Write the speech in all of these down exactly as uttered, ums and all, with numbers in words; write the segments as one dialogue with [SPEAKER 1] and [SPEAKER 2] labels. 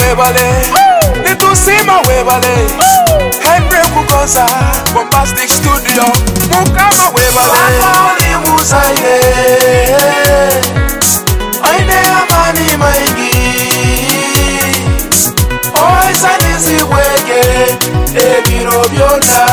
[SPEAKER 1] webale, nitusima webale, Henry Kukosa, Bombastic Studio, Mukama webale, Wakoni Musaide, Aine amani maingi, Oisa nisi wege, Ebiro biona,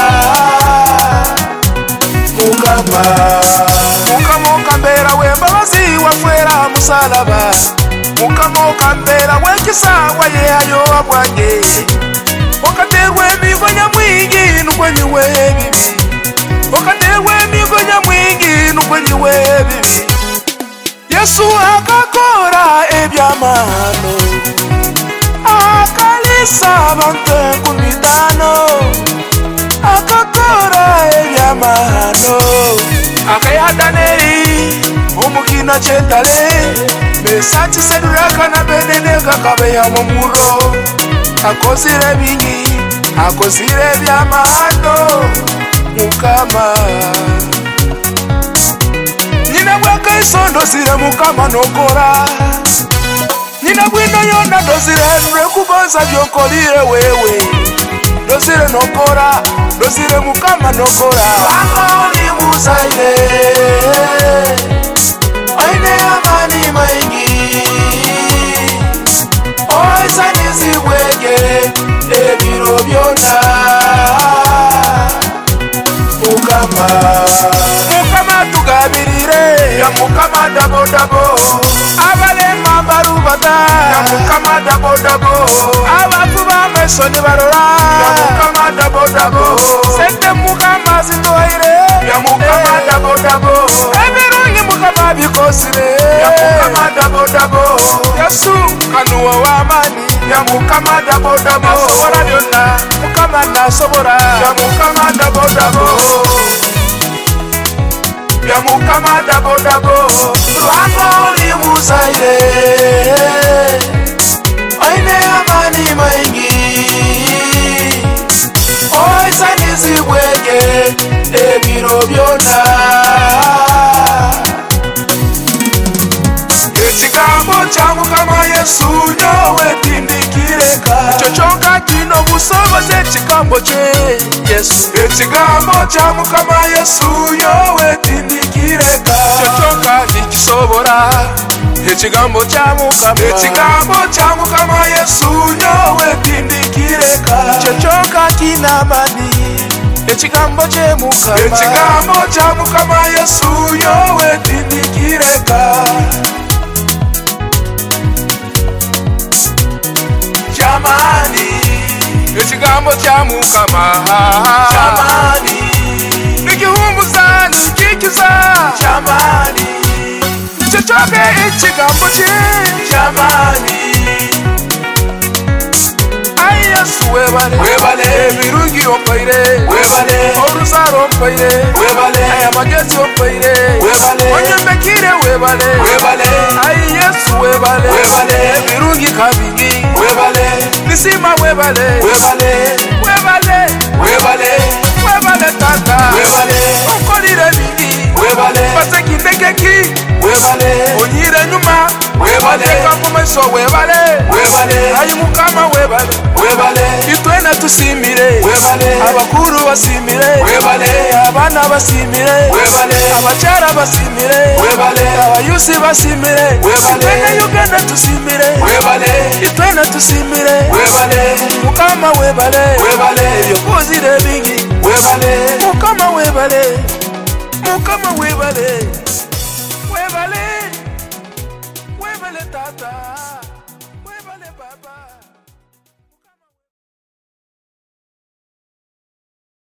[SPEAKER 1] Mukama, Mukama ukambera wembabazi wafuera musalaba, Mukama ukambera wekisa wayeayo abwange, Okaterwe migonya mwingi nukwenyi webibi, Okaterwe migonya mwingi nukwenyi webibi. Yesu akakora ebyamano, akalisa abantu kunitano, akakora ebyamano, akayadaneri umukina chetale, Mesati seduraka na benene kakabeya mumuro, akosire bingi, akosire byamano, Mukama. Nina waka isondo sire Mukama nokora, Nina bwino yona dosire Henry Kukosa byokolire wewe, dosire nokora, dosire Mukama nokora. Wakoni Musaide, Aine amani maingi, Oisa nisi wege, Ebiro biona, Mukama. Mukama tugabirire, ya Mukama dabo dabo, Abale mambaru bata, ya Mukama dabo dabo, Abafuba mesoni barora, ya Mukama dabo dabo, Sente Mukama zitoire, ya Mukama dabo dabo, Ebirungi Mukama bikosire, ya Mukama dabo dabo, Yesu kanuwa wa amani, ya Mukama dabo dabo, Nasobora byonna, Mukama nasobora, ya Mukama dabo dabo, ya Mukama dabo dabo. Wakoni Musaide, Aine amani maingi, Oisa nisi wege, Ebiro biona, Echigambo cha Mukama Yesu nyowe tindikireka, Chochoka kino busobo se chigambo che Yesu, Echigambo cha Mukama Yesu nyowe tindikireka, Chochoka nikisobora, Echigambo cha Mukama, Echigambo cha Mukama Yesu nyowe tindikireka, Chochoka kinamani, Echigambo che Mukama, Echigambo cha Mukama Yesu nyowe tindikireka. Jamani, Echigambo cha Mukama, Jamani, nikihumbuza nikikiza, Jamani, nichochoke echigambo che, Jamani, Ai Yesu webale, webale, Ebirungi opaire, webale, Orusaro opaire, webale, Ayamagezi opaire, webale, Onyembekire webale, webale, Ai Yesu webale, webale, Ebirungi kabingi, webale, Nisima webale, webale, webale, webale, webale tata, webale, Okolire bingi, webale, Paseki ndekeki, webale, Onyire nyuma, webale, Kakumeso webale, webale, Ai Mukama webale, webale, Itwena tusimire, webale, Abakuru basimire, webale, Abana basimire, webale, Abachara basimire, webale, Abayusi basimire, webale, Itwena Uganda tusimire, webale, Itwena tusimire, webale, Mukama webale, webale, Yokozire bingi, webale, Mukama webale, Mukama webale, webale, webale tata.